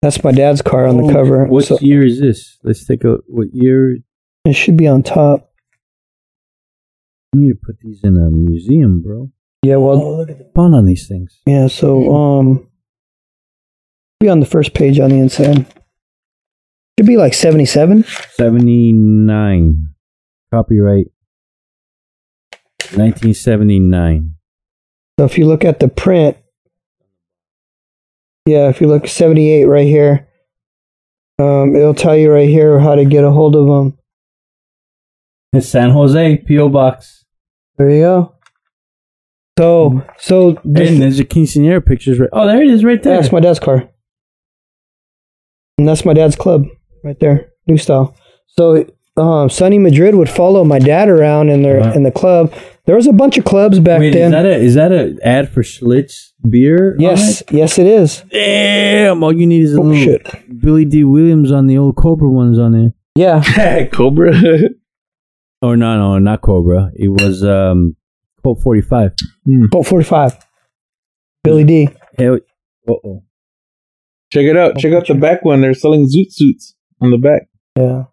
That's my dad's car on the cover. What year is this? Let's take a what year? It should be on top. You need to put these in a museum, bro. Yeah, well, look at the fun on these things. Yeah, so be on the first page on the inside. Should be like 77. 79. Copyright 1979. So if you look at the print, yeah, if you look 78 right here, it'll tell you right here how to get a hold of them. It's San Jose P.O. Box. There you go. So and there's your quinceañera pictures. Right. Oh, there it is, right there. That's my dad's car, and that's my dad's club right there, new style. So Sonny Madrid would follow my dad around in the club. There was a bunch of clubs back then. Is that an ad for Schlitz beer? Yes, yes, it is. Damn! All you need is a little Billy D. Williams on the old Cobra ones on there. Yeah, Cobra. Oh no, not Cobra. It was Colt 45. Colt 45. Billy D. Hell, uh-oh. Check it out. Check out the back one. They're selling zoot suits on the back. Yeah.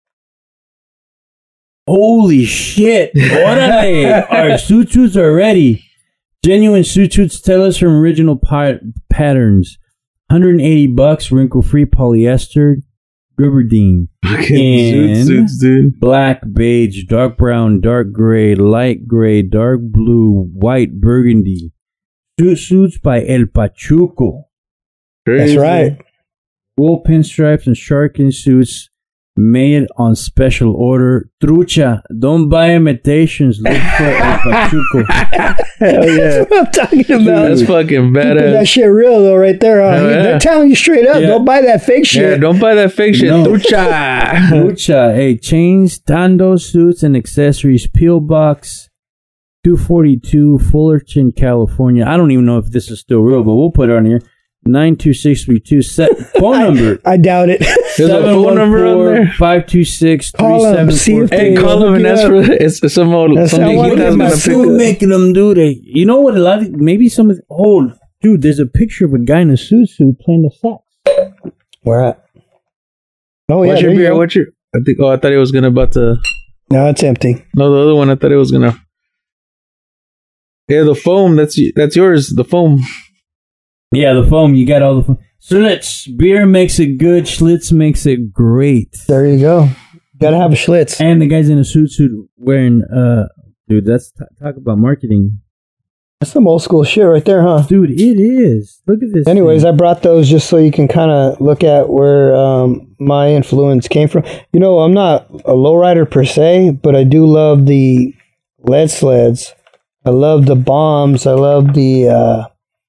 Holy shit! Orale! Our suits are ready. Genuine suits tell us from original patterns. $180, wrinkle-free polyester, Riverdine. Zoot suits, dude. Black, beige, dark brown, dark gray, light gray, dark blue, white, burgundy. Suits by El Pachuco. Crazy. That's right. Wool pinstripes and sharkin suits made on special order. Trucha, don't buy imitations. Look for El Pachuco. Hell yeah. That's what I'm talking about. That's fucking badass. That shit real though, right there. They're telling you straight up. Don't buy that fake shit. Yeah, don't buy that fake shit. No. Trucha. Trucha. Hey, chains, tando suits, and accessories. Peel Box 242, Fullerton, California. I don't even know if this is still real, but we'll put it on here. 92632. Set phone number. I doubt it. There's a phone number on there. 526-3744. Hey, call him and ask for it. It's some old. Still making them do that. You know what? Maybe some of. Oh, dude, there's a picture of a guy in a suit playing the sax. Where at? Oh yeah. What's your beer? What's your? I think. Oh, I thought it was about to. No, it's empty. No, the other one. I thought it was gonna. Yeah, the foam. That's yours. The foam. Yeah, the foam. You got all the foam. Schlitz. Beer makes it good. Schlitz makes it great. There you go. Gotta have a Schlitz. And the guy's in a suit wearing, dude, that's talk about marketing. That's some old school shit right there, huh? Dude, it is. Look at this. Anyways, I brought those just so you can kind of look at where my influence came from. You know, I'm not a lowrider per se, but I do love the lead sleds. I love the bombs. I love the,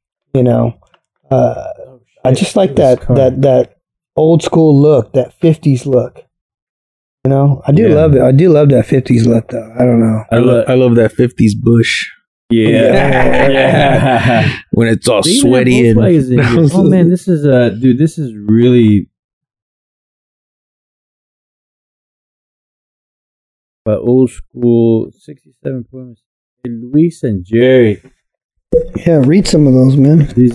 I just like that old school look, that 50s look. You know, I do love it. I do love that 50s look, though. I don't know. I love that 50s bush. Yeah. When it's all sweaty and. Oh man, this is dude. This is really. But old school 67 points. Luis and Jerry. Yeah, read some of those, man. These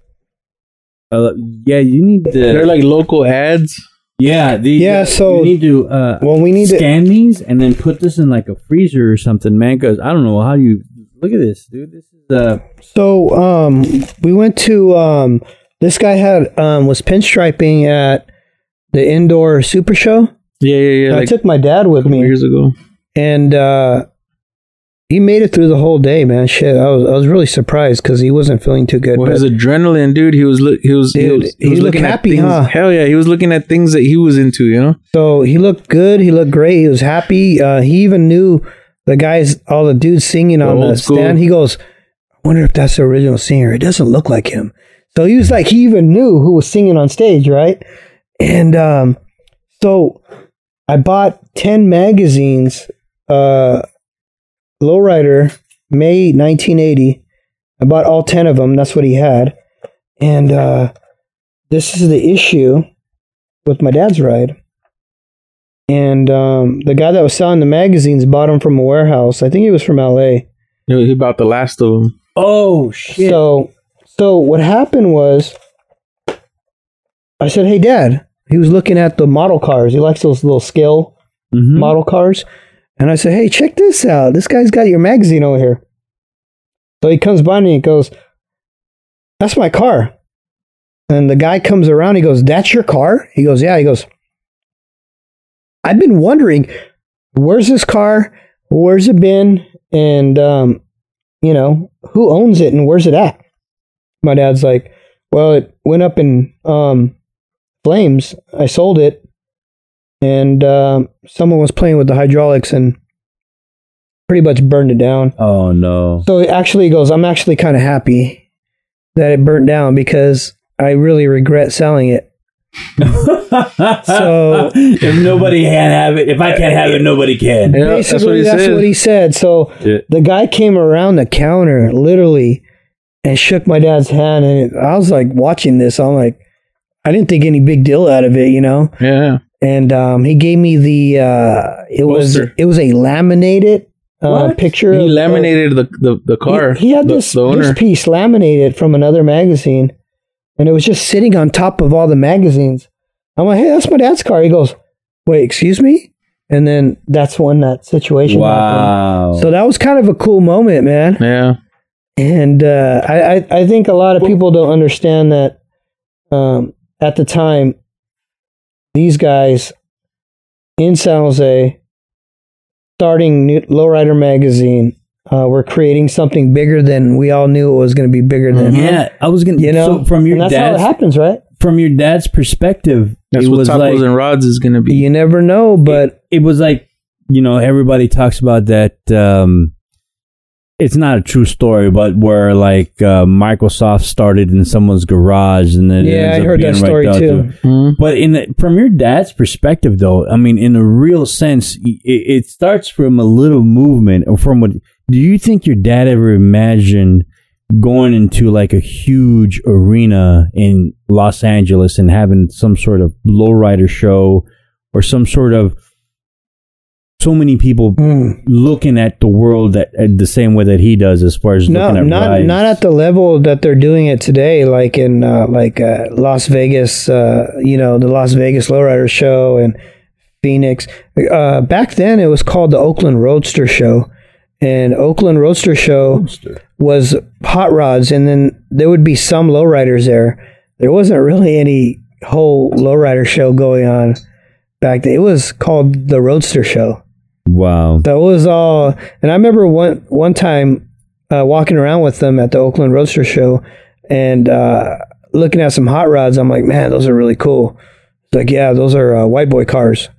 yeah, you need to. They're like local ads. Yeah, so you need to. We need scan these and then put this in like a freezer or something, man. Because I don't know how you look at this, dude. This is So we went to this guy was pinstriping at the indoor super show. Yeah. I took my dad with me years ago, and he made it through the whole day, man. Shit, I was really surprised because he wasn't feeling too good. Well, his adrenaline, dude. He was looking happy, at things, huh? Hell yeah, he was looking at things that he was into, you know. So he looked good. He looked great. He was happy. He even knew all the dudes singing on the stand. He goes, "I wonder if that's the original singer. It doesn't look like him." So he was like, he even knew who was singing on stage, right? And so I bought 10 magazines. Lowrider, May 1980. I bought all 10 of them. That's what he had. And this is the issue with my dad's ride. And the guy that was selling the magazines bought them from a warehouse. I think he was from LA. He bought the last of them. Oh, shit. So what happened was I said, hey, Dad. He was looking at the model cars. He likes those little scale model cars. And I said, hey, check this out. This guy's got your magazine over here. So he comes by me and goes, that's my car. And the guy comes around. He goes, that's your car? He goes, yeah. He goes, I've been wondering, where's this car? Where's it been? And, who owns it and where's it at? My dad's like, well, it went up in flames. I sold it. And someone was playing with the hydraulics and pretty much burned it down. Oh, no. So it actually goes, I'm actually kind of happy that it burnt down because I really regret selling it. So if nobody can have it, if I can't have it, nobody can. Yeah, basically, that's what he said. So the guy came around the counter, literally, and shook my dad's hand. And I was like watching this. I'm like, I didn't think any big deal out of it, Yeah. And he gave me the it was a laminated picture. He laminated the car. He had this piece laminated from another magazine, and it was just sitting on top of all the magazines. I'm like, hey, that's my dad's car. He goes, wait, excuse me? And then that's when that situation happened. So that was kind of a cool moment, man. Yeah. And I think a lot of people don't understand that at the time, these guys in San Jose, starting Lowrider Magazine, were creating something bigger than we all knew it was going to be bigger than. Yeah, I was going to, so from your that's how it happens, right? From your dad's perspective, that's it what was Tacos like, and Rods is going to be. You never know, but it was like, everybody talks about that. It's not a true story, but where like Microsoft started in someone's garage, and then I heard that story too. But from your dad's perspective, though, I mean, in a real sense, it starts from a little movement, or from what. Do you think your dad ever imagined going into like a huge arena in Los Angeles and having some sort of lowrider show or some sort of so many people looking at the world the same way that he does, as far as looking at rides? Not at the level that they're doing it today, like in Las Vegas, the Las Vegas Lowrider Show and Phoenix. Back then, it was called the Oakland Roadster Show. And Oakland Roadster Show was hot rods, and then there would be some lowriders there. There wasn't really any whole lowrider show going on back then. It was called the Roadster Show. Wow. That was all. And I remember one time walking around with them at the Oakland Roadster Show and looking at some hot rods. I'm like, man, those are really cool. It's like, yeah, those are white boy cars.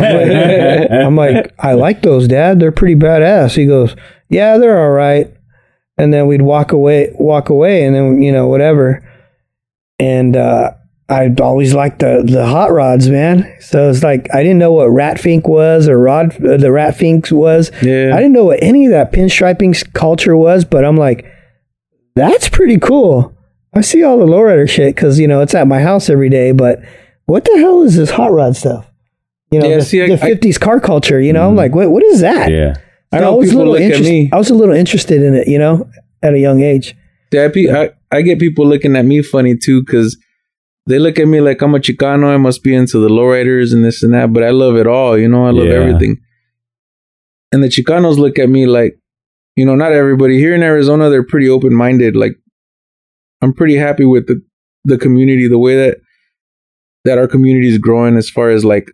I'm like, I like those, Dad. They're pretty badass. He goes, yeah, they're all right. And then we'd walk away, and then, whatever. And I'd always liked the hot rods, man. So it's like, I didn't know what Ratfink was or the Ratfinks was. Yeah. I didn't know what any of that pinstriping culture was, but I'm like, that's pretty cool. I see all the lowrider shit because, it's at my house every day, but what the hell is this hot rod stuff? The 50s car culture, I'm like, what is that? Yeah. I know people look at me. I was a little interested in it, at a young age. Yeah, I get people looking at me funny too, because they look at me like I'm a Chicano. I must be into the lowriders and this and that, but I love it all. I love everything. And the Chicanos look at me like, not everybody here in Arizona, they're pretty open-minded. Like, I'm pretty happy with the community, the way that our community is growing, as far as like,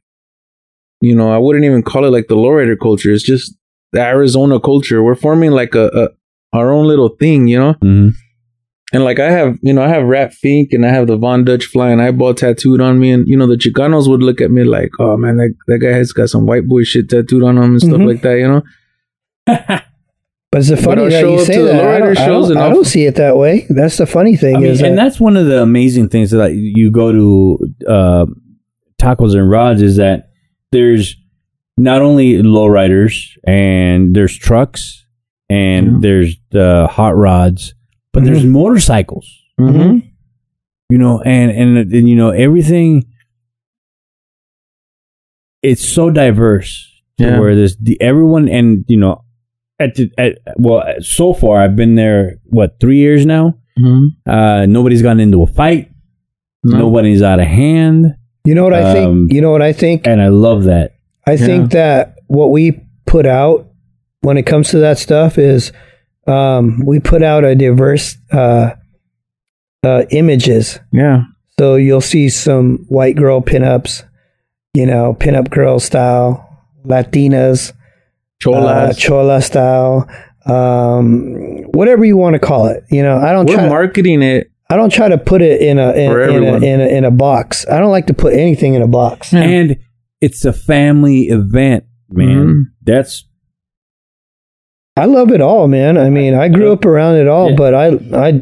I wouldn't even call it like the lowrider culture. It's just the Arizona culture. We're forming like our own little thing, Mm-hmm. And like I have Rat Fink and I have the Von Dutch Flying Eyeball tattooed on me, and the Chicanos would look at me like, oh man, that guy has got some white boy shit tattooed on him and stuff like that, But it's funny that you say that. I don't see it that way. That's the funny thing. And that's one of the amazing things that you go to Tacos and Rods, is that there's not only lowriders and there's trucks and there's the hot rods, but there's motorcycles. Mm-hmm. And everything. It's so diverse to where there's everyone, and so far I've been there 3 years now. Mm-hmm. Nobody's gotten into a fight. Nobody's out of hand. You know what I think? You know what I think? And I love that. I think that what we put out when it comes to that stuff is we put out a diverse images. Yeah. So you'll see some white girl pinups, pinup girl style, Latinas, chola style, whatever you want to call it. We're marketing it. I don't try to put it in a box. I don't like to put anything in a box. Yeah. And it's a family event, man. Mm-hmm. I love it all, man. I mean, I grew up around it all, but I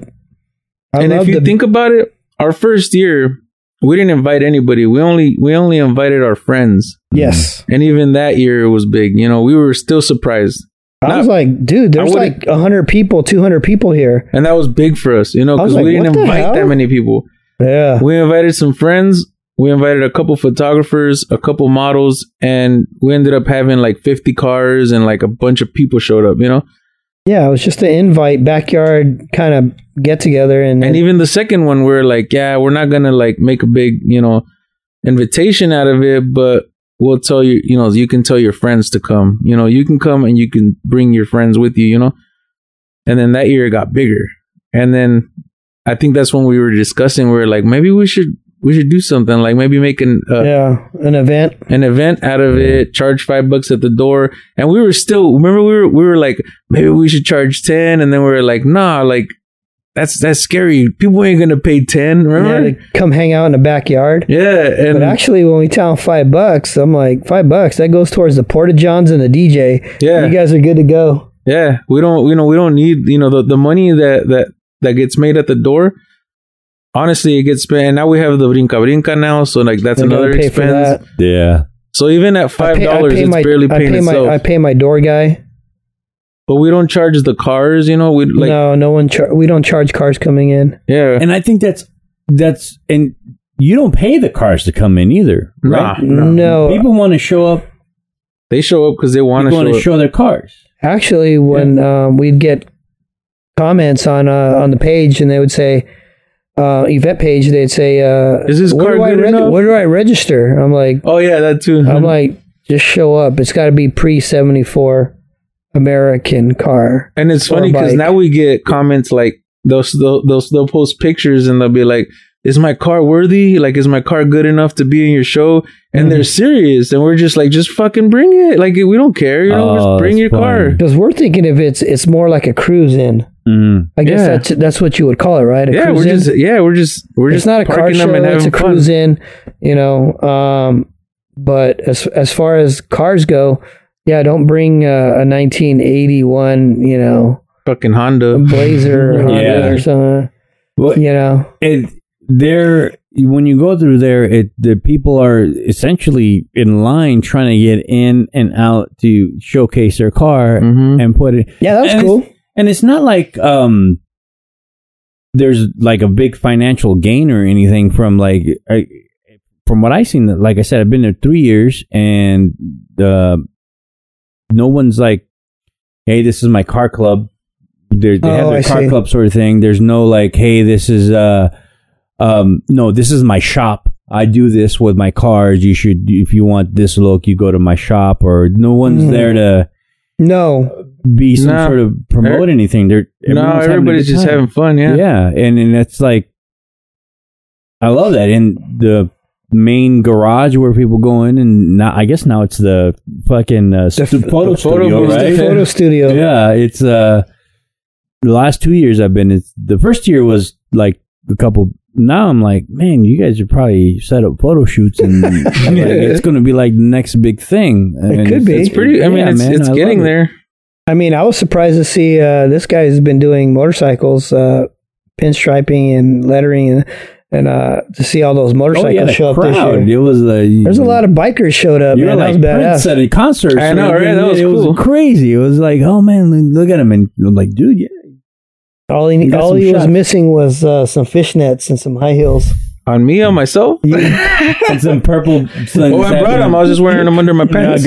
and if you think about it, our first year, we didn't invite anybody. We only invited our friends. Yes. And even that year it was big. We were still surprised. I was like, dude, there's like 100 people, 200 people here. And that was big for us, because we didn't invite that many people. Yeah. We invited some friends. We invited a couple photographers, a couple models, and we ended up having like 50 cars and like a bunch of people showed up, Yeah, it was just an invite, backyard kind of get together. And even the second one, we're like, we're not going to like make a big, invitation out of it, but we'll tell you, you can tell your friends to come. You can come and you can bring your friends with you, And then that year it got bigger. And then I think that's when we were discussing, we were like, maybe we should do something, like maybe make an event out of it, charge $5 at the door. And we were still, remember we were like, maybe we should charge 10. And then we were like, nah, like that's scary. People ain't going to pay 10. Remember? Yeah, to come hang out in the backyard. Yeah. But actually when we tell them $5, I'm like, $5, that goes towards the Porta Johns and the DJ. Yeah. You guys are good to go. Yeah. We don't need, the money that gets made at the door. Honestly, it gets spent. And now we have the Brinca now, so like that's another expense. Yeah. So even at $5, it's barely paying itself. I pay my door guy. But we don't charge the cars, We we don't charge cars coming in. Yeah. And I think that's and you don't pay the cars to come in either, right? No. People want to show up. They show up because they want to show their cars. Actually, when we'd get comments on the page, and they would say, event page, they'd say, is this car good enough? Where do I register? I'm like, oh yeah, that too. I'm like, just show up. It's got to be pre-74 American car. And it's funny because now we get comments like they'll post pictures and they'll be like, is my car worthy? Like, is my car good enough to be in your show? And they're serious. And we're just like, just fucking bring it. Like, we don't care. Just bring your car. Because we're thinking if it's more like a cruise in. Mm-hmm. I guess that's what you would call it, right? We're just it's not a car show, it's a cruise in, but as far as cars go, don't bring a 1981, fucking Honda Blazer Honda or something. Well, when you go through there, the people are essentially in line trying to get in and out to showcase their car and put it. Yeah, that's cool. And it's not like there's like a big financial gain or anything from from what I've seen. Like I said, I've been there 3 years, and no one's like, "Hey, this is my car club." They have their car club sort of thing. There's no like, "Hey, this is no, this is my shop. I do this with my cars. You should, if you want this look, you go to my shop." Or no one's there to be some sort of promote anything. Everybody's just having fun. Yeah, and that's like, I love that. In the main garage where people go in, and now I guess now it's the fucking photo studio, right? The photo studio. Yeah, it's the last 2 years I've been. The first year was like a couple. Now I'm like, man, you guys are probably set up photo shoots, and it's going to be like the next big thing. It could be. It's pretty. I mean, it's getting there. I mean, I was surprised to see this guy has been doing motorcycles, pinstriping and lettering, and to see all those motorcycles show up this year. It was there's a lot of bikers showed up. Man, like that was badass. At a concert. I know, right? That was cool. It was crazy. It was like, oh man, look at him, and I'm like, dude, yeah. All he was missing was some fishnets and some high heels. On me, on myself? And some purple. I brought them. I was just wearing them under my pants.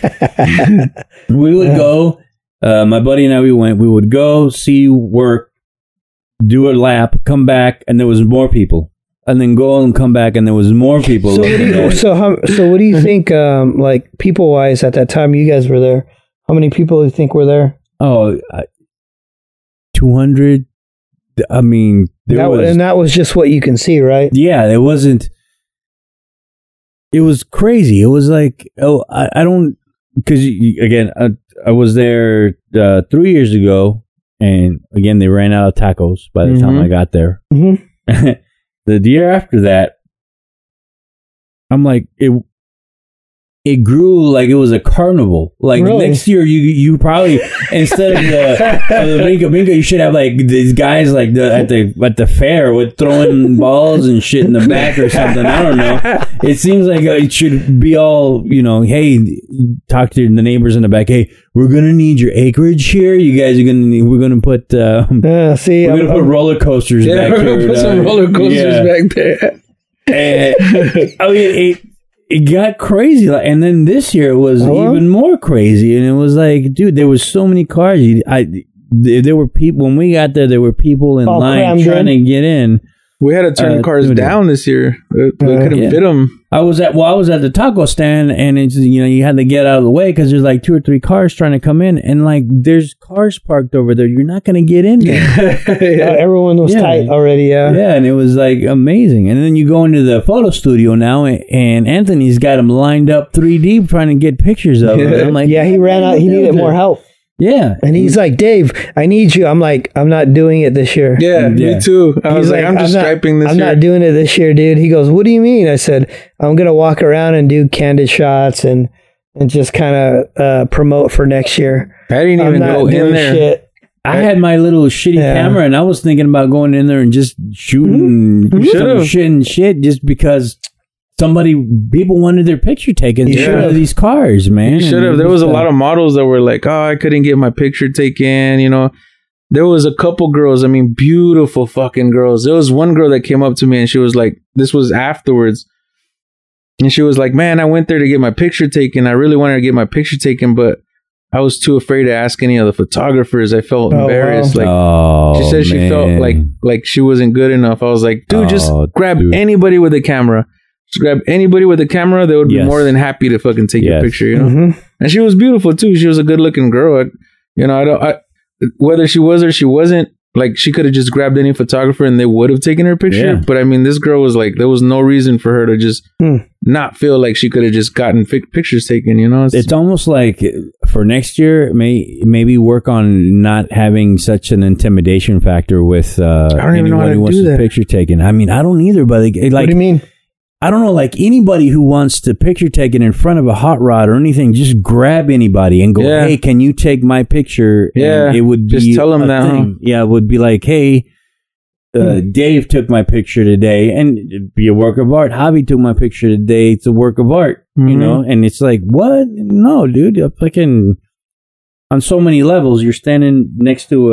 We would go. My buddy and I, we would go, see you work, do a lap, come back, and there was more people. and then go and come back, and there was more people. So what do you think? Like people wise, at that time you guys were there, how many people do you think were there? Oh, 200. I mean, that was just what you can see, right? Yeah, it wasn't. It was crazy. It was like, I don't, because again, I was there 3 years ago, and again they ran out of tacos by the time I got there. Mm-hmm. The year after that, I'm like, it grew like it was a carnival. Like really? Next year, you probably, instead of the bingo bingo, you should have like these guys like at the fair with throwing balls and shit in the back or something. I don't know. It seems like it should be all, hey, talk to the neighbors in the back. Hey, we're gonna need your acreage here. You guys are we're gonna put we're gonna put roller coasters back here. We're gonna put some roller coasters back there. I mean, it got crazy, and then this year it was even more crazy, and it was like, dude, there was so many cars. There were people when we got there. There were people in line trying to get in. We had to turn cars down this year. We couldn't fit them. I was at the taco stand, and it's you had to get out of the way because there's like 2 or 3 cars trying to come in, and like there's cars parked over there. You're not going to get in there. Everyone was tight already. Yeah, and it was like amazing. And then you go into the photo studio now, and Anthony's got them lined up 3 deep trying to get pictures of it. I'm like, he ran out. He needed more help. Yeah. And he's like, Dave, I need you. I'm like, I'm not doing it this year. Yeah, me too. I was like, I'm just striping this year. I'm not doing it this year, dude. He goes, what do you mean? I said, I'm going to walk around and do candid shots and just kind of promote for next year. I didn't even go in there. Shit. I had my little shitty camera, and I was thinking about going in there and just shooting some shit just because people wanted their picture taken of these cars, man. You should have. There was a lot of models that were like, oh, I couldn't get my picture taken, There was a couple girls, beautiful fucking girls. There was one girl that came up to me and she was like, this was afterwards. And she was like, man, I went there to get my picture taken. I really wanted to get my picture taken, but I was too afraid to ask any of the photographers. I felt embarrassed. Wow. She said she felt like she wasn't good enough. I was like, dude, just grab anybody with a camera. Just grab anybody with a camera. They would be more than happy to fucking take your picture, Mm-hmm. And she was beautiful too. She was a good looking girl. Whether she was or she wasn't, like she could have just grabbed any photographer and they would have taken her picture. Yeah. But this girl was like, there was no reason for her to just not feel like she could have just gotten pictures taken. It's almost like for next year, maybe work on not having such an intimidation factor with anyone who wants a picture taken. I don't either, but like, what do you mean? I don't know, like anybody who wants to picture taken in front of a hot rod or anything, just grab anybody and go, hey, can you take my picture? Yeah, and it would be just tell them that. Huh? Yeah, it would be like, hey, Dave took my picture today, and it'd be a work of art. Javi took my picture today. It's a work of art, And it's like, what? No, dude, you're fucking on so many levels. You're standing next to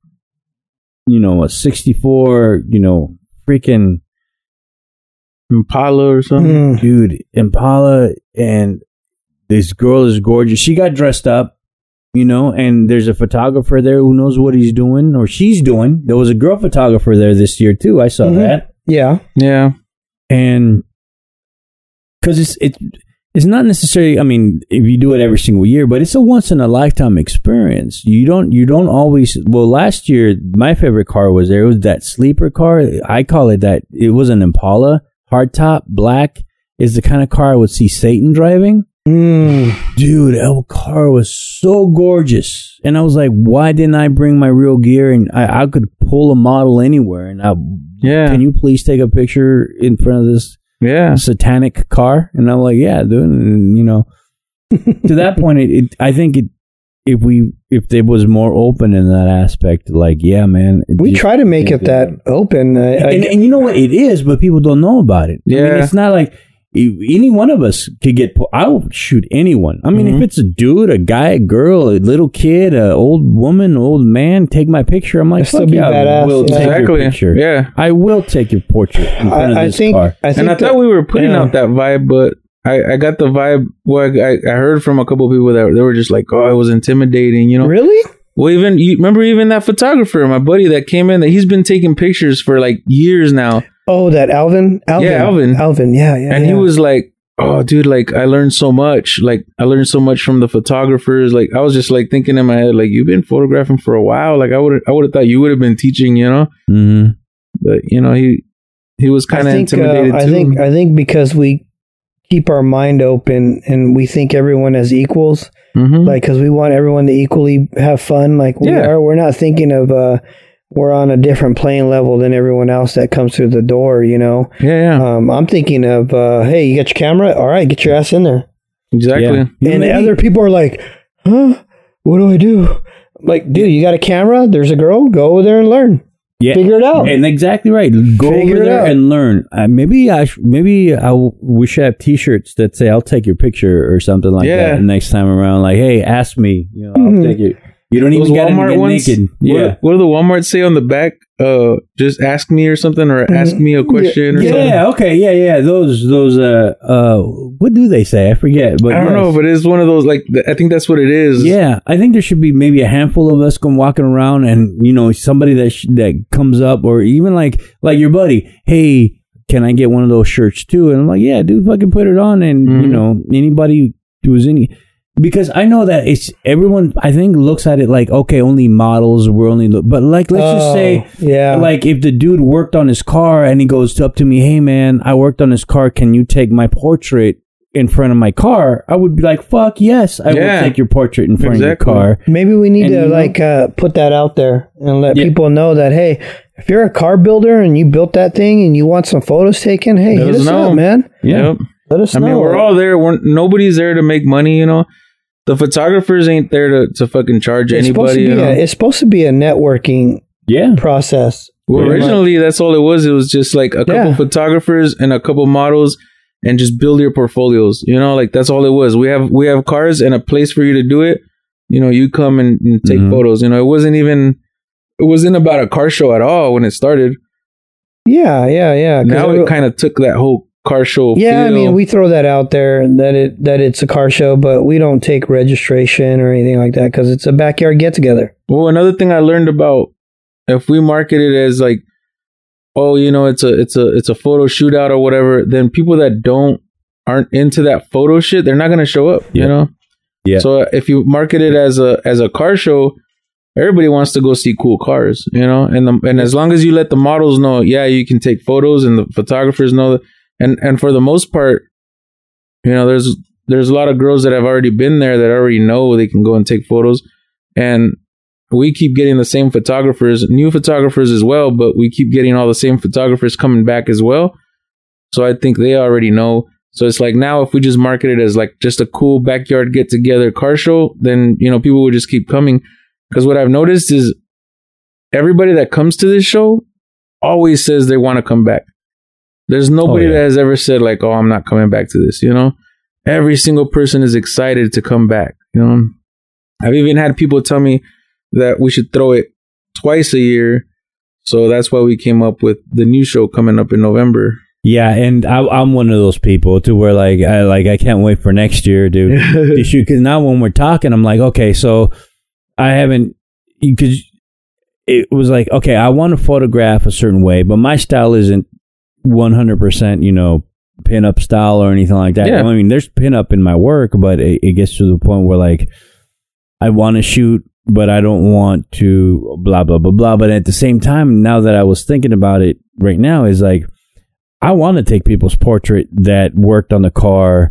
a 64, freaking Impala or something. Dude, Impala, and this girl is gorgeous. She got dressed up, and there's a photographer there who knows what he's doing or she's doing. There was a girl photographer there this year too. I saw that. Yeah. And because it's not necessarily, if you do it every single year, but it's a once in a lifetime experience. You don't always, last year my favorite car was there. It was that sleeper car. I call it that. It was an Impala. Hardtop, black, is the kind of car I would see Satan driving. Dude, that car was so gorgeous. And I was like, why didn't I bring my real gear? And I could pull a model anywhere. And can you please take a picture in front of this satanic car? And I'm like, yeah, dude. And, to that point, I think if it was more open in that aspect, like, yeah, man. We try to make it that open. And you know what? It is, but people don't know about it. Yeah. It's not like any one of us could get, I will shoot anyone. If it's a dude, a guy, a girl, a little kid, an old woman, old man, take my picture. I'm like, fuck yeah, I will take your picture. Yeah. I will take your portrait in front of this car. I thought we were putting out that vibe, but I got the vibe where I heard from a couple of people that they were just like, oh, it was intimidating, Really? Well, even you remember even that photographer, my buddy that came in, that he's been taking pictures for like years now. Oh, that Alvin. Yeah, Alvin. Yeah. And he was like, "Oh, dude, like I learned so much. Like I learned so much from the photographers. Like I was just like thinking in my head, like you've been photographing for a while. Like I would have thought you would have been teaching, you know." Mm-hmm. But you know, he was kind of intimidated too. I think because we keep our mind open and we think everyone as equals, like because we want everyone to equally have fun. Like we are. We're not thinking of we're on a different playing level than everyone else that comes through the door. You know. Yeah. I'm thinking of hey, you got your camera? All right, get your ass in there. Exactly. Yeah. And other people are like, huh? What do I do? I'm like, dude, you got a camera? There's a girl. Go over there and learn. Yeah, figure it out. And exactly right. Go over there and learn. Maybe we should have T-shirts that say "I'll take your picture" or something like that next time around. Like, hey, ask me. You know, I'll take it. You don't even got to get naked. Yeah. What do the Walmart say on the back? Just ask me or something, or ask me a question. Or something. Yeah. Okay. Yeah. Those. What do they say? I forget. But I don't know. But it's one of those. Like, I think that's what it is. Yeah. I think there should be maybe a handful of us walking around, and you know, somebody that comes up, or even like your buddy. Hey, can I get one of those shirts too? And I'm like, yeah, dude, fucking put it on, and you know, anybody who's any. Because I know that it's everyone, I think, looks at it like, okay, only models, we're only, but like, let's just say, like if the dude worked on his car and he goes up to me, hey man, I worked on his car, can you take my portrait in front of my car? I would be like, fuck yes, I will take your portrait in front of your car. Maybe we need to put that out there and let people know that, hey, if you're a car builder and you built that thing and you want some photos taken, hey, hit us up, man. Yeah. Let us know. I mean, we're all there. Nobody's there to make money, you know. The photographers ain't there to fucking charge anybody. It's supposed to be a networking process. Well, originally, that's all it was. It was just like a couple photographers and a couple models and just build your portfolios. You know, like that's all it was. We have cars and a place for you to do it. You know, you come and take photos. You know, it wasn't about a car show at all when it started. Yeah. Now it kind of took that whole car show feel. I mean, we throw that out there that it's a car show, but we don't take registration or anything like that because it's a backyard get together. Well, another thing I learned about, if we market it as like, oh, you know, it's a photo shootout or whatever, then people that aren't into that photo shit, they're not going to show up. You know. Yeah. So if you market it as a car show, everybody wants to go see cool cars. You know, and as long as you let the models know, you can take photos, and the photographers know that. And for the most part, you know, there's a lot of girls that have already been there that already know they can go and take photos. And we keep getting the same photographers, new photographers as well, but we keep getting all the same photographers coming back as well. So I think they already know. So it's like now if we just market it as like just a cool backyard get together car show, then, you know, people will just keep coming. Because what I've noticed is everybody that comes to this show always says they want to come back. There's nobody that has ever said like, oh, I'm not coming back to this, you know? Every single person is excited to come back, you know? I've even had people tell me that we should throw it twice a year. So that's why we came up with the new show coming up in November. Yeah, and I'm one of those people to where I can't wait for next year, dude. Because now when we're talking, I'm like, okay, so I haven't, because it was like, okay, I want to photograph a certain way, but my style isn't 100%, you know, pin-up style or anything like that. Yeah. I mean, there's pin-up in my work, but it gets to the point where, like, I want to shoot, but I don't want to blah, blah, blah, blah. But at the same time, now that I was thinking about it right now, is like, I want to take people's portrait that worked on the car,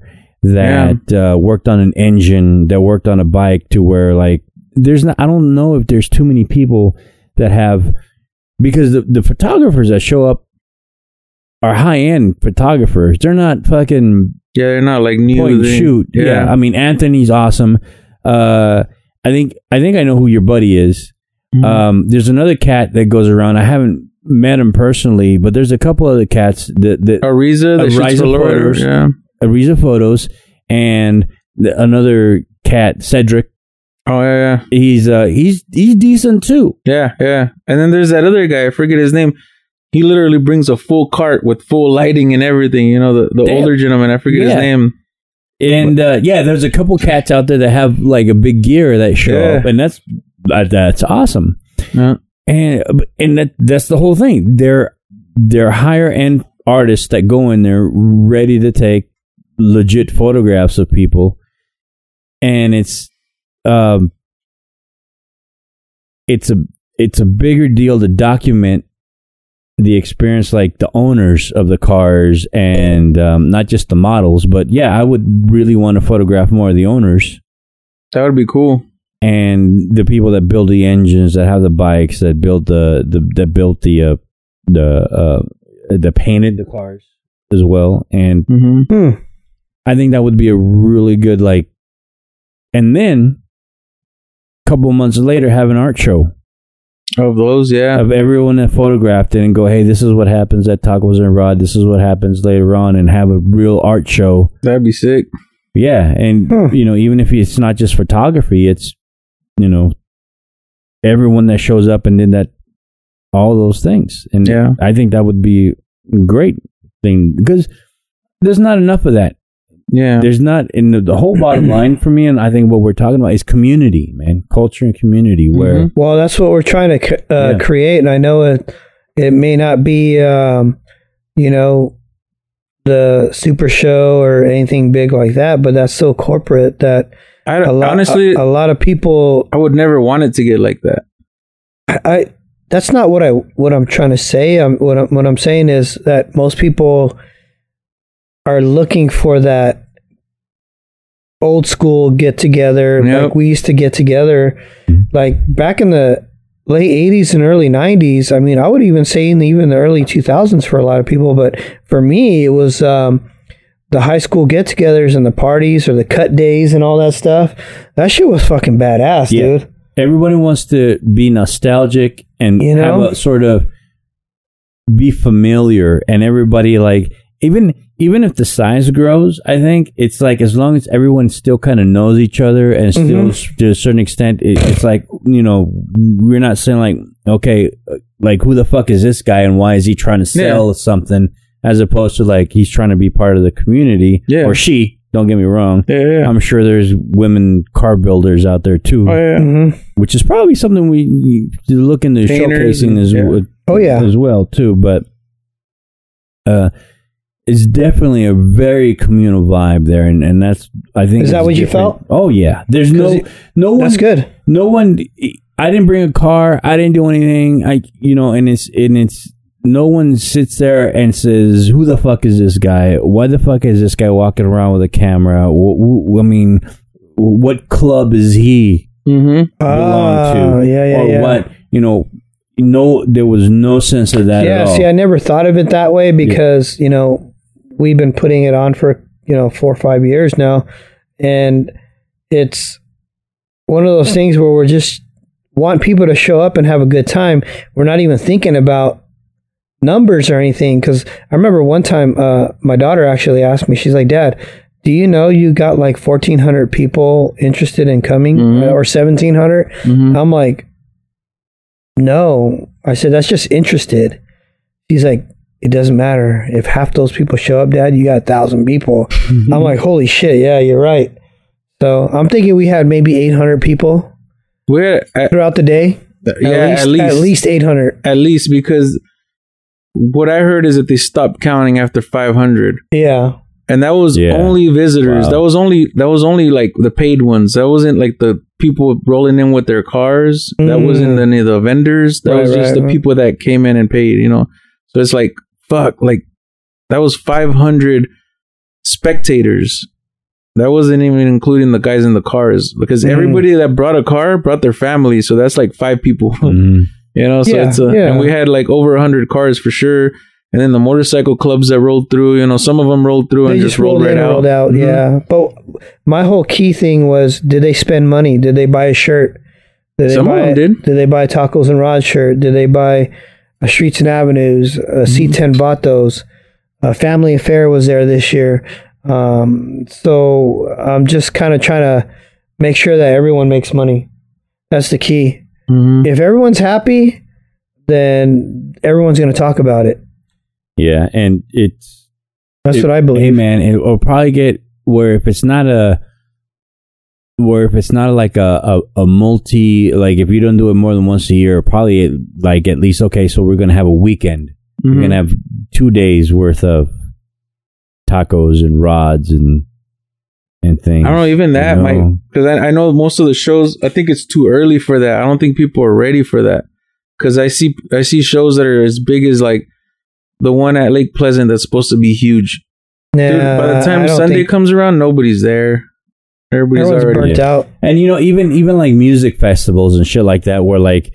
that worked on an engine, that worked on a bike, to where, like, I don't know if there's too many people that have, because the photographers that show up are high-end photographers. They're not fucking... Yeah, they're not like new. Point shoot. Yeah. I mean, Anthony's awesome. I think I know who your buddy is. Mm-hmm. There's another cat that goes around. I haven't met him personally, but there's a couple other cats that Ariza Photos. Yeah. Ariza Photos. And another cat, Cedric. Oh, yeah. He's decent, too. Yeah. And then there's that other guy. I forget his name. He literally brings a full cart with full lighting and everything. You know, the older gentleman. I forget his name. And there's a couple cats out there that have like a big gear that show up, and that's awesome. Yeah. And that's the whole thing. They're higher end artists that go in there ready to take legit photographs of people, and it's a bigger deal to document the experience, like the owners of the cars and not just the models. But yeah, I would really want to photograph more of the owners. That would be cool. And the people that build the engines, that have the bikes, that built the painted the cars as well. And I think that would be a really good, like, and then a couple of months later have an art show of those, yeah, of everyone that photographed it, and go, hey, this is what happens at Tacos and Rod, this is what happens later on, and have a real art show. That'd be sick. Yeah. And even if it's not just photography, it's everyone that shows up and did that, all those things. And yeah, I think that would be a great thing, because there's not enough of that. Yeah, there's not, in the whole bottom line for me, and I think what we're talking about is community, man, culture and community. Where well, that's what we're trying to create, and I know it may not be the super show or anything big like that, but that's so corporate that honestly a lot of people. I would never want it to get like that. That's not what I'm trying to say. What I'm saying is that most people are looking for that old school get together, like we used to get together, like back in the late 80s and early 90s. I mean, I would even say in even the early 2000s for a lot of people, but for me, it was the high school get-togethers and the parties or the cut days and all that stuff. That shit was fucking badass, dude. Everybody wants to be nostalgic and have a sort of be familiar, and everybody, like, even if the size grows, I think it's like, as long as everyone still kind of knows each other and still to a certain extent, it's like, we're not saying like, okay, like, who the fuck is this guy and why is he trying to sell something, as opposed to like, he's trying to be part of the community, or she. Don't get me wrong. Yeah. I'm sure there's women car builders out there too. Oh, yeah. Which is probably something we look into showcasing as well too. But it's definitely a very communal vibe there, and that's, I think. Is that what you felt? Oh yeah. There's no one. That's good. No one. I didn't bring a car. I didn't do anything. And it's. No one sits there and says, who the fuck is this guy? Why the fuck is this guy walking around with a camera? I mean, what club is he belong to? Yeah. What, there was no sense of that at all. Yeah, see, I never thought of it that way because, we've been putting it on for, 4 or 5 years now. And it's one of those things where we're just want people to show up and have a good time. We're not even thinking about numbers or anything, because I remember one time my daughter actually asked me, she's like, Dad, do you know you got like 1,400 people interested in coming or 1,700? I'm like, no. I said, that's just interested. She's like, it doesn't matter. If half those people show up, Dad, you got 1,000 people. I'm like, holy shit, yeah, you're right. So I'm thinking we had maybe 800 people throughout the day. At least 800. At least, because what I heard is that they stopped counting after 500. Yeah. And that was only visitors. Wow. That was only like the paid ones. That wasn't like the people rolling in with their cars. That wasn't any of the vendors. That was just the people that came in and paid, So it's like, fuck, like that was 500 spectators. That wasn't even including the guys in the cars, because everybody that brought a car brought their family. So that's like 5 people. So and we had like over 100 cars for sure. And then the motorcycle clubs that rolled through, some of them rolled through and just rolled right out. Yeah. But my whole key thing was, did they spend money? Did they buy a shirt? Some of them did. Did they buy a Tacos and Rod shirt? Did they buy a Streets and Avenues? C10 bought those. Family Affair was there this year. So I'm just kind of trying to make sure that everyone makes money. That's the key. If everyone's happy, then everyone's going to talk about it. Yeah, and that's what I believe. Hey, man, it'll probably get where if it's not where if it's not like a multi, like if you don't do it more than once a year, probably like at least, okay, so we're going to have a weekend. We're going to have 2 days worth of tacos and rods and things. I don't know, even that might, because I know most of the shows, I think it's too early for that. I don't think people are ready for that. Because I see shows that are as big as like the one at Lake Pleasant that's supposed to be huge. Nah, dude, by the time Sunday comes around, nobody's there. Everybody's already burnt out. And even like music festivals and shit like that, where like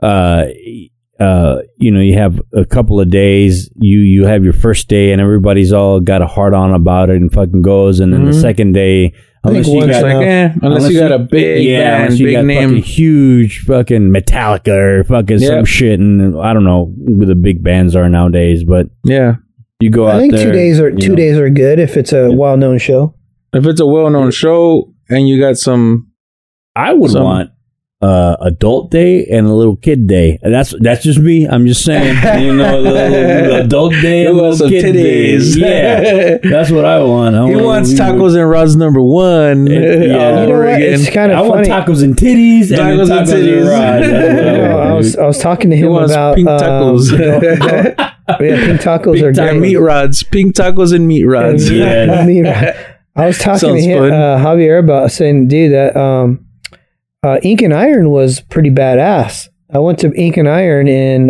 you have a couple of days, you have your first day and everybody's all got a heart on about it and fucking goes, and then the second day, unless you got a big band, big name, fucking huge fucking Metallica or fucking some shit, and I don't know who the big bands are nowadays, but you go out there. I think 2 days are 2 days are good if it's a well-known show. If it's a well-known show and you got some, I would want adult day and a little kid day. That's just me. I'm just saying, a little adult day and a little kid days. Yeah, that's what I want. He wants tacos and rods number one. You know what? It's kind of funny. I want tacos and titties. Tacos and titties. I was talking to him about pink tacos. Pink tacos are good. Meat rods. Pink tacos and meat rods. I was talking to him, Javier, about saying, dude, that Ink and Iron was pretty badass. I went to Ink and Iron in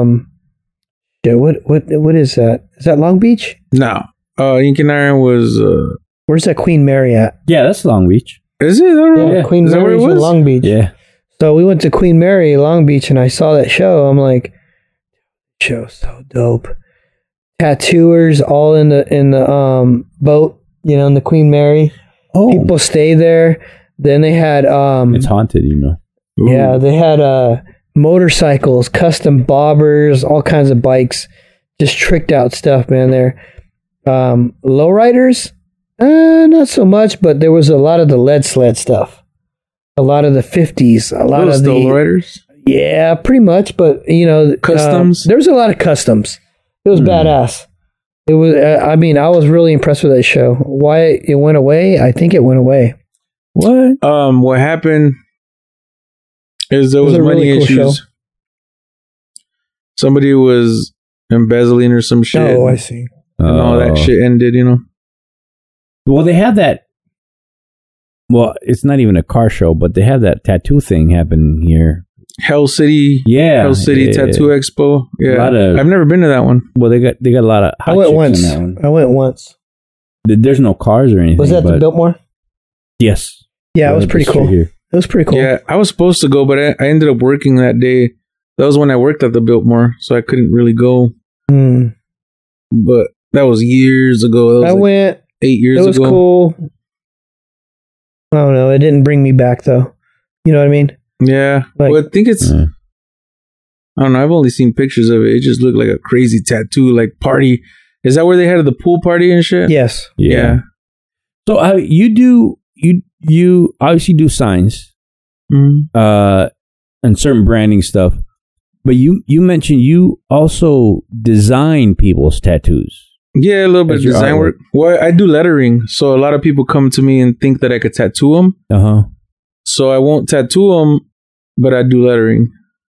what is that? Is that Long Beach? No. Ink and Iron was where's that Queen Mary at? Yeah, that's Long Beach. Is it? I don't know. Yeah, Queen Mary's in Long Beach. Yeah. So we went to Queen Mary, Long Beach, and I saw that show. I'm like, show's so dope. Tattooers all in the boat, in the Queen Mary. Oh. People stay there. Then they had it's haunted, Ooh. Yeah, they had motorcycles, custom bobbers, all kinds of bikes, just tricked out stuff, man. There, lowriders, not so much, but there was a lot of the lead sled stuff, a lot of the 50s, a lot of the lowriders. Yeah, pretty much, but customs. There was a lot of customs. It was badass. It was. I was really impressed with that show. Why it went away? I think it went away. What? What happened is there was money really cool issues. Show. Somebody was embezzling or some shit. Oh, I see. And all that shit ended, Well, they have that. Well, it's not even a car show, but they have that tattoo thing happen here. Hell City. Yeah. Hell City Tattoo Expo. Yeah. I've never been to that one. Well, they got a lot of hot I went once. In that one. I went once. There's no cars or anything. Was that the Biltmore? Yes. Yeah, it was pretty cool. It was pretty cool. Yeah, I was supposed to go, but I ended up working that day. That was when I worked at the Biltmore, so I couldn't really go. But that was years ago. I went 8 years ago. It was cool. I don't know. It didn't bring me back, though. You know what I mean? Yeah. Well, I think it's... I don't know. I've only seen pictures of it. It just looked like a crazy tattoo, like party. Is that where they had the pool party and shit? Yes. Yeah. So you obviously do signs, and certain branding stuff, but you mentioned you also design people's tattoos. Yeah, a little bit of design work. Well, I do lettering, so a lot of people come to me and think that I could tattoo them. So I won't tattoo them, but I do lettering.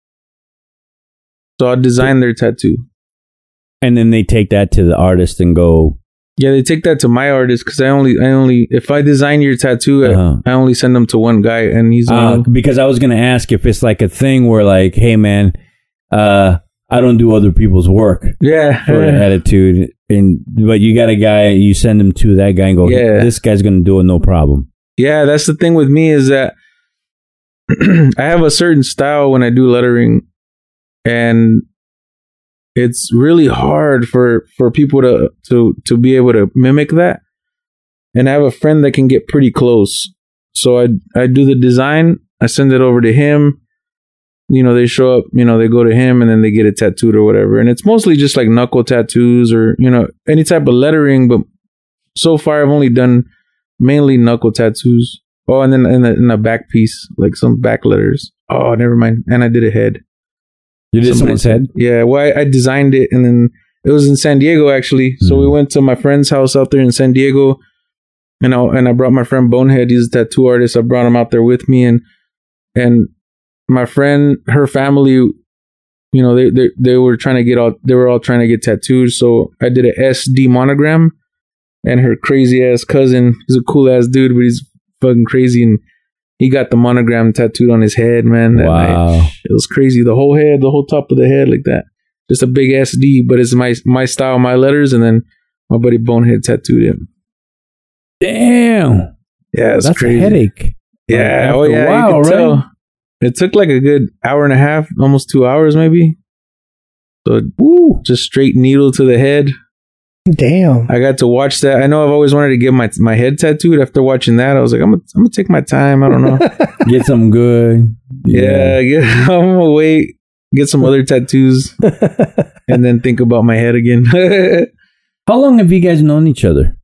So I'll design their tattoo. And then they take that to the artist and go... Yeah, they take that to my artist because I only if I design your tattoo, I only send them to one guy, and he's because I was gonna ask if it's like a thing where like, hey man, I don't do other people's work. Yeah, sort of attitude. But you got a guy, you send him to that guy and go, this guy's gonna do it, no problem. Yeah, that's the thing with me is that I have a certain style when I do lettering, and it's really hard for people to be able to mimic that. And I have a friend that can get pretty close. So I do the design, I send it over to him. They show up, they go to him and then they get it tattooed or whatever. And it's mostly just like knuckle tattoos or, any type of lettering. But so far I've only done mainly knuckle tattoos. Oh, and then in a back piece, like some back letters. Oh, never mind. And I did a head. You did someone's head? Yeah, well, I designed it, and then it was in San Diego, actually. So we went to my friend's house out there in San Diego, I brought my friend Bonehead. He's a tattoo artist. I brought him out there with me, and my friend, her family, they were trying to get all. They were all trying to get tattooed. So I did a SD monogram, and her crazy ass cousin, he's a cool ass dude, but he's fucking crazy, and he got the monogram tattooed on his head, man. That night. It was crazy. The whole head, the whole top of the head, like that. Just a big SD, but it's my style, my letters, and then my buddy Bonehead tattooed him. Damn. Yeah, it's that's crazy. A headache. Yeah. Oh yeah. Wow, you can tell. It took like a good hour and a half, almost 2 hours, maybe. So just straight needle to the head. Damn. I got to watch that. I know I've always wanted to get my head tattooed. After watching that, I was like, I'm gonna take my time. I don't know. Get something good. Yeah. I'm gonna wait. Get some other tattoos, and then think about my head again. How long have you guys known each other?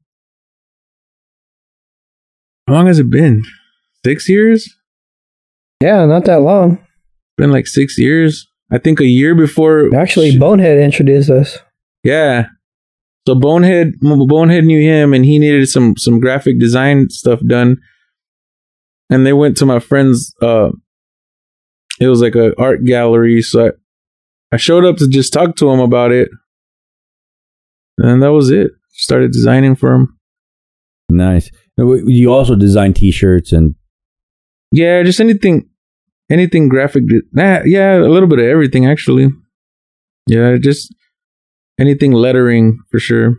How long has it been? 6 years? Yeah, not that long. It's been like 6 years. I think a year before. Actually, Bonehead introduced us. Yeah. So Bonehead knew him, and he needed some graphic design stuff done. And they went to my friend's. It was like an art gallery, so I showed up to just talk to him about it, and that was it. Started designing for him. Nice. You also design T-shirts and just anything graphic. Yeah, a little bit of everything actually. Yeah, just anything lettering for sure.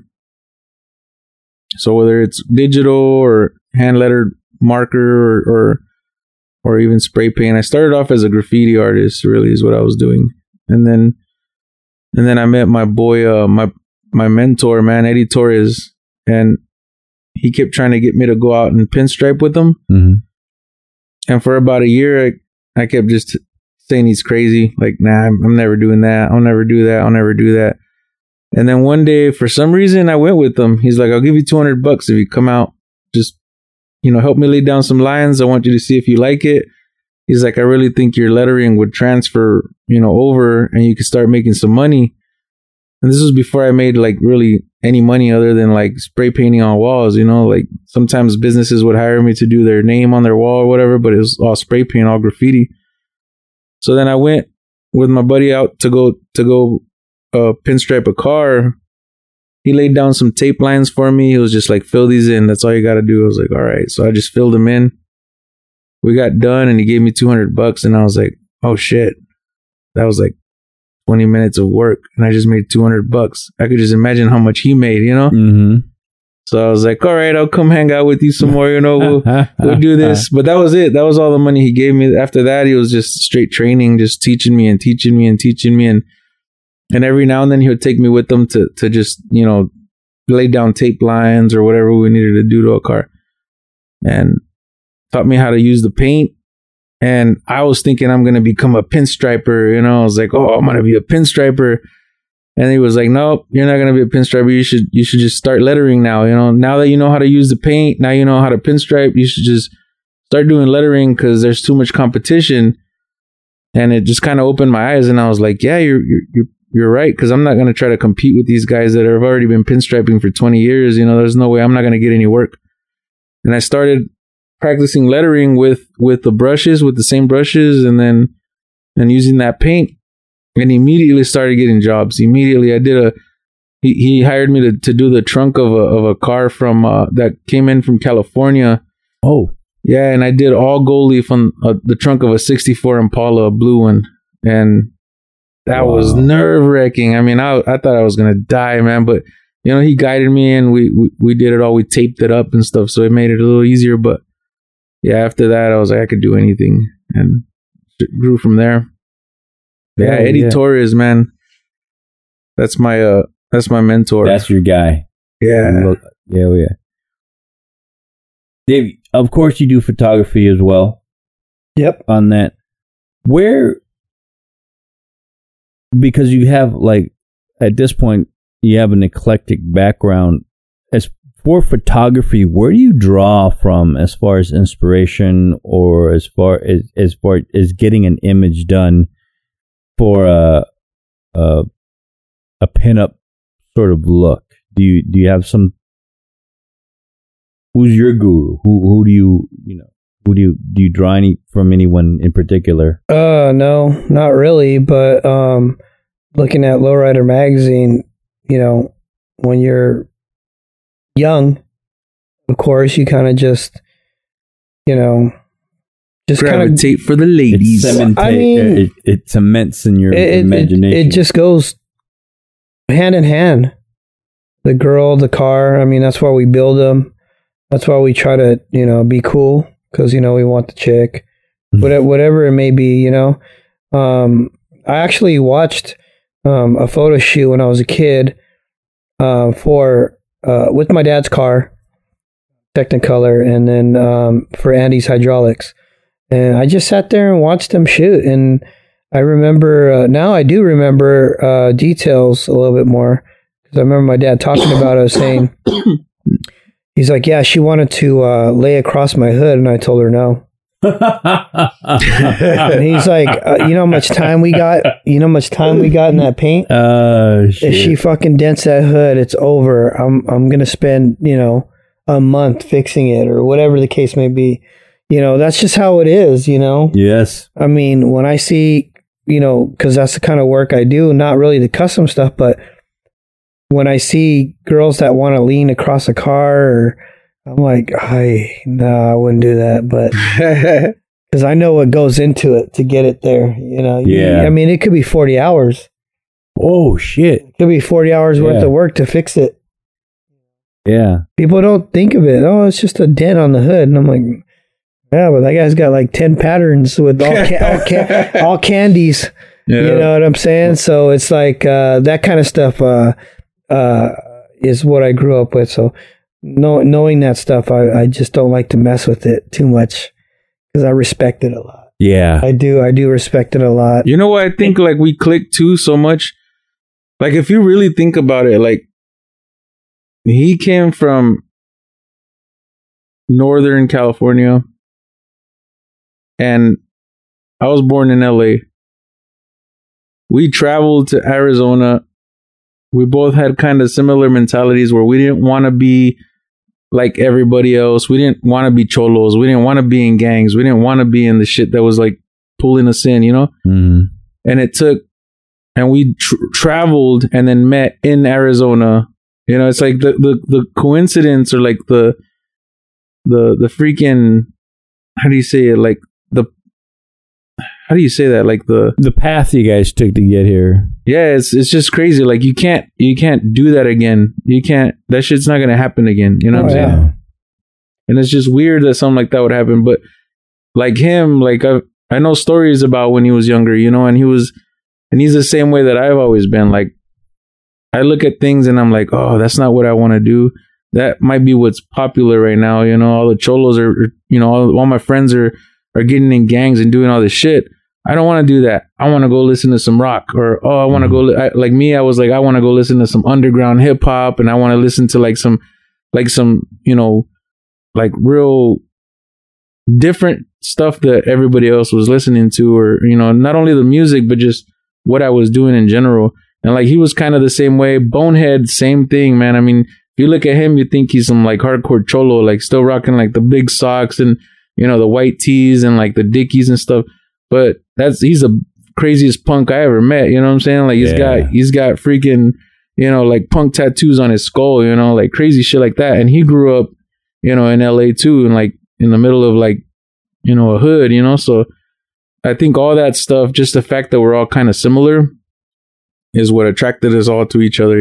So whether it's digital or hand lettered marker or even spray paint. I started off as a graffiti artist, really, is what I was doing. And then I met my boy, my mentor, man, Eddie Torres, and he kept trying to get me to go out and pinstripe with him. Mm-hmm. And for about a year, I kept just saying he's crazy. Like, nah, I'm never doing that. I'll never do that. I'll never do that. And then one day, for some reason, I went with him. He's like, I'll give you $200 if you come out. Just, help me lay down some lines. I want you to see if you like it. He's like, I really think your lettering would transfer, over, and you could start making some money. And this was before I made like really any money other than like spray painting on walls, like sometimes businesses would hire me to do their name on their wall or whatever, but it was all spray paint, all graffiti. So then I went with my buddy out to go pinstripe a car. He laid down some tape lines for me. He was just like, fill these in. That's all you got to do. I was like, all right. So I just filled them in. We got done and he gave me $200 and I was like, oh shit. That was like 20 minutes of work and I just made $200. I could just imagine how much he made, Mm-hmm. So I was like, all right, I'll come hang out with you some more, we'll do this. But that was it. That was all the money he gave me. After that, he was just straight training, just teaching me. And every now and then he would take me with him to just, lay down tape lines or whatever we needed to do to a car. And taught me how to use the paint. And I was thinking I'm going to become a pinstriper. I was like, oh, I'm going to be a pinstriper. And he was like, nope, you're not going to be a pinstriper. You should just start lettering now. Now that you know how to use the paint, now you know how to pinstripe, you should just start doing lettering because there's too much competition. And it just kind of opened my eyes. And I was like, yeah, you're right. Because I'm not going to try to compete with these guys that have already been pinstriping for 20 years. There's no way I'm not going to get any work. And I started practicing lettering with the brushes, with the same brushes, and using that paint, and immediately started getting jobs. Immediately, I did he hired me to do the trunk of a car from that came in from California. Oh, yeah, and I did all gold leaf on the trunk of a '64 Impala, a blue one, and that was nerve wracking. I mean, I thought I was gonna die, man, but he guided me, and we did it all. We taped it up and stuff, so it made it a little easier, but. Yeah, after that, I was like, I could do anything, and it grew from there. Yeah, Eddie Torres, man, that's my mentor. That's your guy. Yeah, yeah. Dave, of course, you do photography as well. Yep. On that, because you have at this point, you have an eclectic background. As for photography, where do you draw from as far as inspiration, or as far as getting an image done for a pinup sort of look? Do you have some who's your guru? Who do you do you draw from anyone in particular? No, not really. But looking at Lowrider magazine, when you're young, of course, you kind of just gravitate for the ladies. It cements in your imagination. It just goes hand in hand. The girl, the car. I mean, that's why we build them. That's why we try to, be cool because we want the chick, whatever it may be. I actually watched a photo shoot when I was a kid with my dad's car, Technicolor, and then for Andy's Hydraulics. And I just sat there and watched them shoot. And I remember, now I do remember details a little bit more. Because I remember my dad talking about it, saying, he's like, yeah, she wanted to lay across my hood. And I told her no. And he's like, you know how much time we got? You know how much time we got in that paint? If she fucking dents that hood, it's over. I'm going to spend, a month fixing it or whatever the case may be. That's just how it is, Yes. I mean, when I see, because that's the kind of work I do, not really the custom stuff, but when I see girls that want to lean across a car, I'm like, no, I wouldn't do that. But because I know what goes into it to get it there, Yeah. I mean, it could be 40 hours. Oh, shit. It could be 40 hours worth of work to fix it. Yeah. People don't think of it. Oh, it's just a dent on the hood. And I'm like, yeah, but that guy's got like 10 patterns with all candies. Yeah. You know what I'm saying? So it's like that kind of stuff is what I grew up with. So knowing that stuff, I just don't like to mess with it too much because I respect it a lot. Yeah. I do respect it a lot. You know what? I think like we click too so much. Like if you really think about it, like he came from Northern California and I was born in LA. We traveled to Arizona. We both had kind of similar mentalities where we didn't want to be like everybody else. We didn't want to be cholos. We didn't want to be in gangs. We didn't want to be in the shit that was like pulling us in, Mm-hmm. And we traveled and then met in Arizona. It's like the coincidence or like the freaking, how do you say it? Like how do you say that? Like the path you guys took to get here. Yeah, it's just crazy. Like you can't do that again. That shit's not gonna happen again. You know what I'm saying? And it's just weird that something like that would happen. But like him, like I know stories about when he was younger, and he's the same way that I've always been. Like I look at things and I'm like, oh, that's not what I want to do. That might be what's popular right now. All the cholos are, all my friends are getting in gangs and doing all this shit. I don't want to do that. I want to go listen to some rock, or I want to go like me. I was like, I want to go listen to some underground hip hop, and I want to listen to like some like real different stuff that everybody else was listening to, or not only the music but just what I was doing in general. And like he was kind of the same way. Bonehead, same thing, man. I mean, if you look at him, you think he's some like hardcore cholo, like still rocking like the big socks and the white tees and like the Dickies and stuff. But he's the craziest punk I ever met. You know what I'm saying? Like he's got freaking, like punk tattoos on his skull, like crazy shit like that. And he grew up, in LA too, and like in the middle of like, a hood, so I think all that stuff, just the fact that we're all kind of similar is what attracted us all to each other,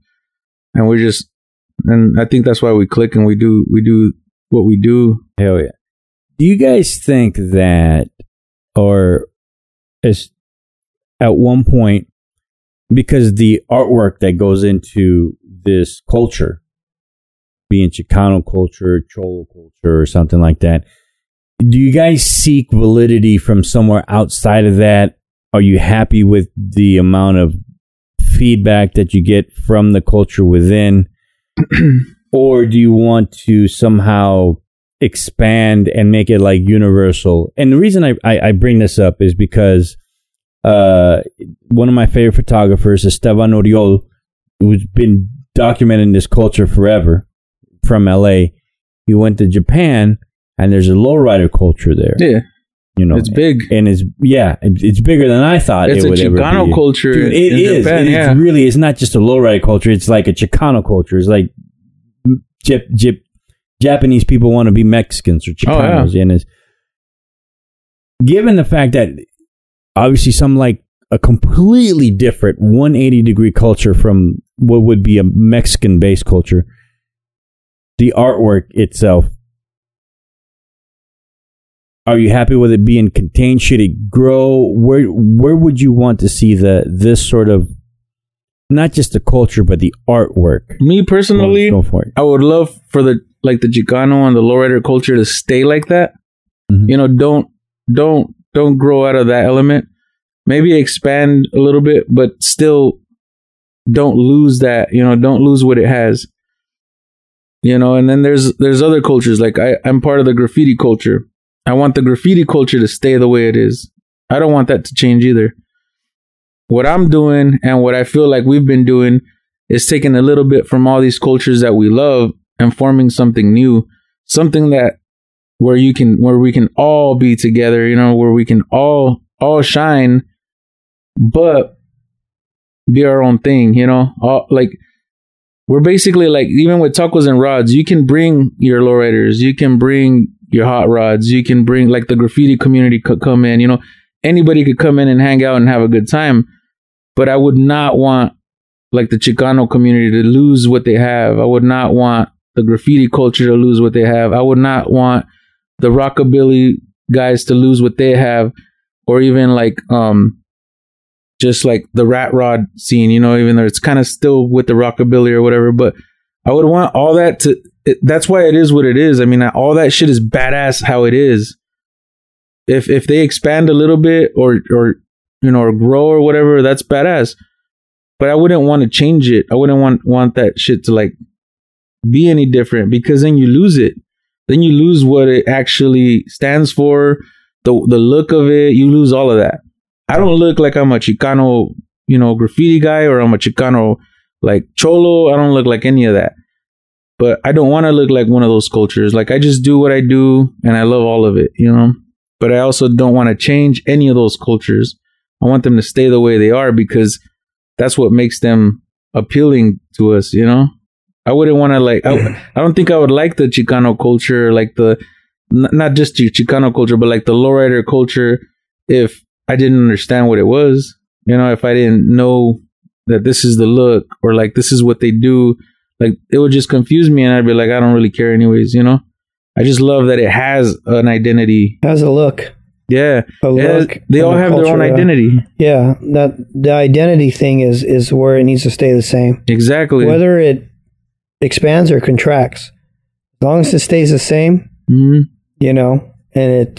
and I think that's why we click and we do what we do. Hell yeah. Do you guys think that, or is at one point, because the artwork that goes into this culture, being Chicano culture, Cholo culture, or something like that, do you guys seek validity from somewhere outside of that? Are you happy with the amount of feedback that you get from the culture within? Or do you want to somehow expand and make it like universal? And the reason I bring this up is because one of my favorite photographers, Esteban Oriol, who's been documenting this culture forever from LA, You went to Japan, and there's a lowrider culture there. Yeah. You know, it's big, and it's bigger than I thought. It's it a would Chicano ever be. culture. Dude, it in is. Japan, It's really. It's not just a lowrider culture. It's like a Chicano culture. It's like Japanese people want to be Mexicans or Chicanos, and it's given the fact that obviously some like a completely different 180-degree culture from what would be a Mexican-based culture. The artwork itself. Are you happy with it being contained? Should it grow? Where would you want to see this sort of, not just the culture but the artwork? Me personally, go for it. I would love for the Chicano and the lowrider culture to stay like that. Mm-hmm. You know, don't grow out of that element. Maybe expand a little bit, but still don't lose that. You know, don't lose what it has. You know, and then there's other cultures. Like I'm part of the graffiti culture. I want the graffiti culture to stay the way it is. I don't want that to change either. What I'm doing and what I feel like we've been doing is taking a little bit from all these cultures that we love and forming something new, something that where we can all be together, you know, where we can all shine, but be our own thing, you know. Like we're basically like, even with Tacos and Rods, you can bring your lowriders, you can bring your hot rods, you can bring like the graffiti community could come in, you know, anybody could come in and hang out and have a good time. But I would not want like the Chicano community to lose what they have. I would not want the graffiti culture to lose what they have. I would not want the rockabilly guys to lose what they have, or even like just like the rat rod scene, you know, even though it's kind of still with the rockabilly or whatever. But I would want all that to. That's why it is what it is. I mean, all that shit is badass how it is. If they expand a little bit or you know, or grow or whatever, that's badass. But I wouldn't want to change it. I wouldn't want that shit to like be any different, because then you lose it. Then you lose what it actually stands for, the look of it. You lose all of that. I don't look like I'm a Chicano, you know, graffiti guy, or I'm a Chicano like cholo. I don't look like any of that. But I don't want to look like one of those cultures. Like, I just do what I do, and I love all of it, you know? But I also don't want to change any of those cultures. I want them to stay the way they are, because that's what makes them appealing to us, you know? I wouldn't want to like... I don't think I would like the Chicano culture, like the... Not just the Chicano culture, but like the lowrider culture, if I didn't understand what it was. You know, if I didn't know that this is the look, or like this is what they do... Like, it would just confuse me, and I'd be like, I don't really care anyways, you know? I just love that it has an identity. Has a look. Yeah. They all have their own identity. Yeah. The identity thing is where it needs to stay the same. Exactly. Whether it expands or contracts. As long as it stays the same, you know, and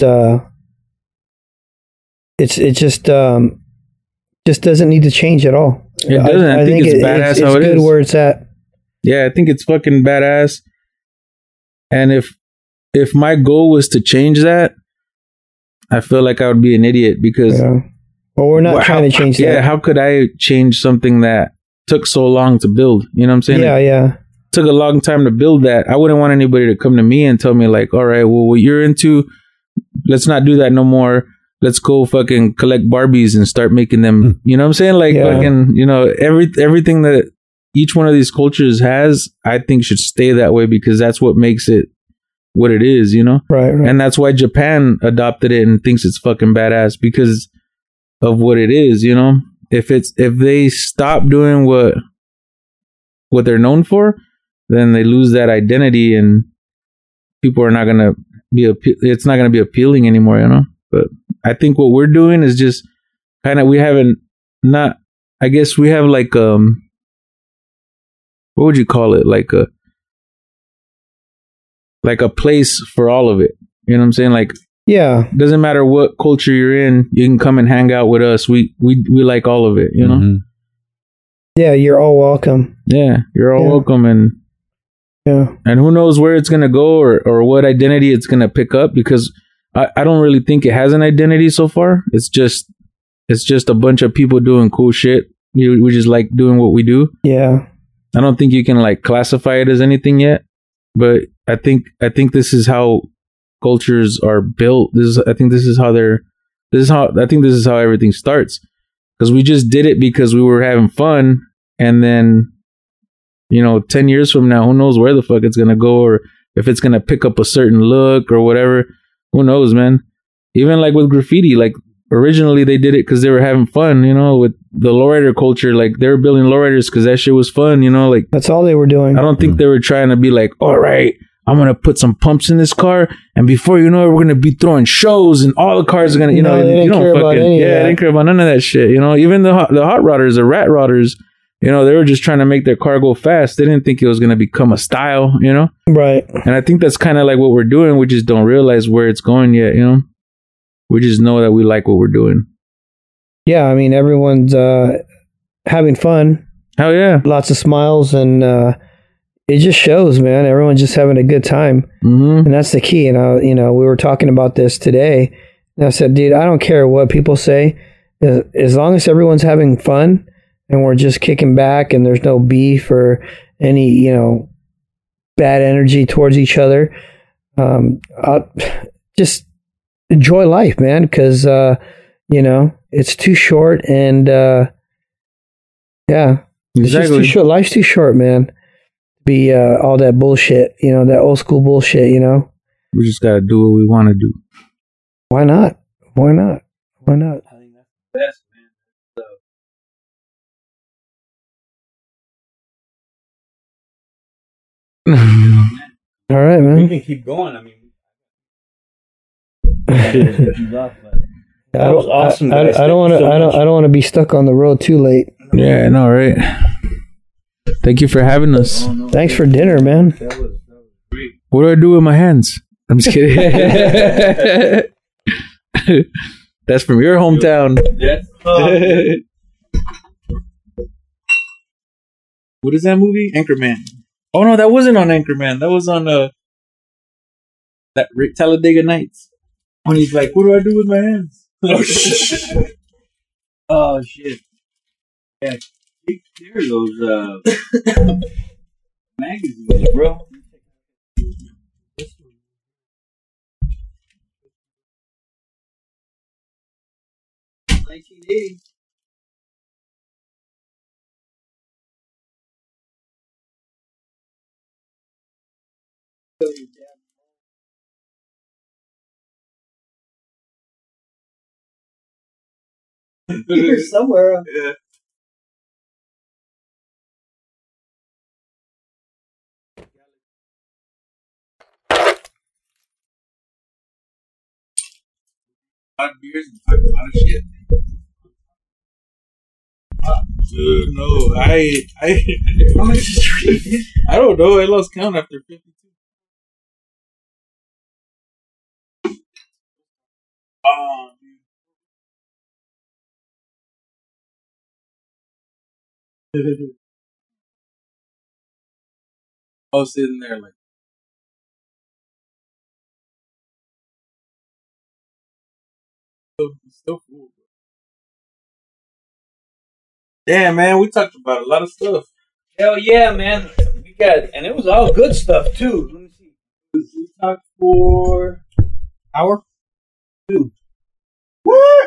it just doesn't need to change at all. It doesn't. I think it's badass how it is. It's good where it's at. Yeah, I think it's fucking badass. And if my goal was to change that, I feel like I would be an idiot, because... Yeah. Well, we're not trying to change that. Yeah, how could I change something that took so long to build? You know what I'm saying? Yeah, It took a long time to build that. I wouldn't want anybody to come to me and tell me like, all right, well, what you're into, let's not do that no more. Let's go fucking collect Barbies and start making them. You know what I'm saying? Like, fucking, you know, everything that each one of these cultures has, I think should stay that way, because that's what makes it what it is, you know? Right. And that's why Japan adopted it and thinks it's fucking badass, because of what it is, you know? If they stop doing what they're known for, then they lose that identity, and people are not going to it's not going to be appealing anymore, you know? But I think what we're doing is just kind of, we have like, what would you call it? Like a place for all of it. You know what I'm saying? Like, yeah, doesn't matter what culture you're in, you can come and hang out with us. We like all of it, you know? Mm-hmm. Yeah, you're all welcome. Yeah, you're all welcome, and who knows where it's gonna go, or what identity it's gonna pick up, because I don't really think it has an identity so far. It's just a bunch of people doing cool shit. We just like doing what we do. Yeah. I don't think you can like classify it as anything yet. But I think this is how cultures are built. I think this is how everything starts. Because we just did it because we were having fun, and then 10 years from now, who knows where the fuck it's gonna go, or if it's gonna pick up a certain look or whatever. Who knows, man? Even like with graffiti, like originally they did it because they were having fun, with the lowrider culture. Like they were building lowriders because that shit was fun, like that's all they were doing. I don't think they were trying to be like, all right, I'm gonna put some pumps in this car, and before you know it, we're gonna be throwing shows, and all the cars are gonna, they didn't care about any of that. They didn't care about none of that shit. Even the hot rodders, the rat rodders, they were just trying to make their car go fast. They didn't think it was gonna become a style, Right. And I think that's kind of like what we're doing. We just don't realize where it's going yet, We just know that we like what we're doing. Yeah, I mean, everyone's having fun. Hell yeah. Lots of smiles, and it just shows, man. Everyone's just having a good time. Mm-hmm. And that's the key. We were talking about this today. And I said, dude, I don't care what people say. As long as everyone's having fun and we're just kicking back and there's no beef or any, bad energy towards each other, just enjoy life, man, because it's too short, and yeah, it's just too short. Life's too short, man. Be all that bullshit, that old school bullshit. We just gotta do what we want to do. Why not? Why not? Why not? I think that's the best, man. All right, man. We can keep going. I mean, that was awesome. I don't want to be stuck on the road too late. Yeah, I know, right? Thank you for having us. Thanks for dinner, man. That was great. What do I do with my hands? I'm just kidding. That's from your hometown. That's What is that movie? Anchorman. Oh no, that wasn't on Anchorman. That was on that Talladega Nights. When he's like, "What do I do with my hands?" Oh shit! Yeah, there are those magazines, bro. 1980. Here somewhere. Yeah. A lot of beers and talk a lot of shit. Dude, no, how much is it? I don't know. I lost count after 52. Oh, dude. I was sitting there like, still full. Damn, man, we talked about a lot of stuff. Hell yeah, man. We got, and it was all good stuff too. Let me see. We talked for hour 2. What?